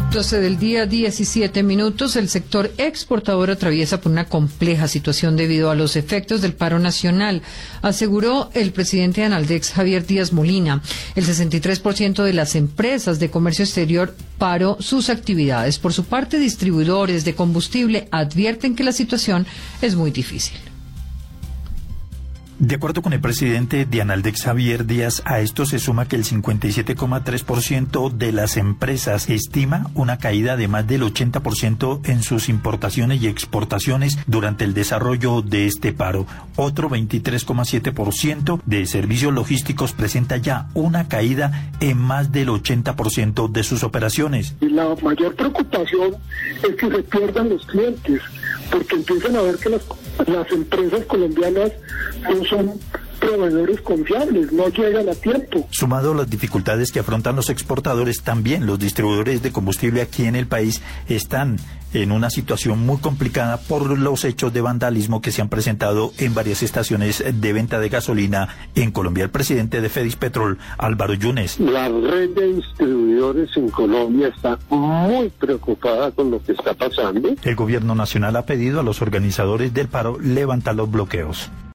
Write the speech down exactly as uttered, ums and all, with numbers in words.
doce del día, diecisiete minutos. El sector exportador atraviesa por una compleja situación debido a los efectos del paro nacional, aseguró el presidente de Analdex, Javier Díaz Molina. El sesenta y tres por ciento de las empresas de comercio exterior paró sus actividades. Por su parte, distribuidores de combustible advierten que la situación es muy difícil. De acuerdo con el presidente de Analdex, Javier Díaz, a esto se suma que el cincuenta y siete coma tres por ciento de las empresas estima una caída de más del ochenta por ciento en sus importaciones y exportaciones durante el desarrollo de este paro. Otro veintitrés coma siete por ciento de servicios logísticos presenta ya una caída en más del ochenta por ciento de sus operaciones. Y la mayor preocupación es que se pierdan los clientes, porque empiezan a ver que las, las empresas colombianas no son proveedores confiables, no llegan a tiempo. Sumado a las dificultades que afrontan los exportadores, también los distribuidores de combustible aquí en el país están en una situación muy complicada por los hechos de vandalismo que se han presentado en varias estaciones de venta de gasolina en Colombia. El presidente de Fedispetrol, Álvaro Yunes. La red de distribuidores en Colombia está muy preocupada con lo que está pasando. El gobierno nacional ha pedido a los organizadores del paro levantar los bloqueos.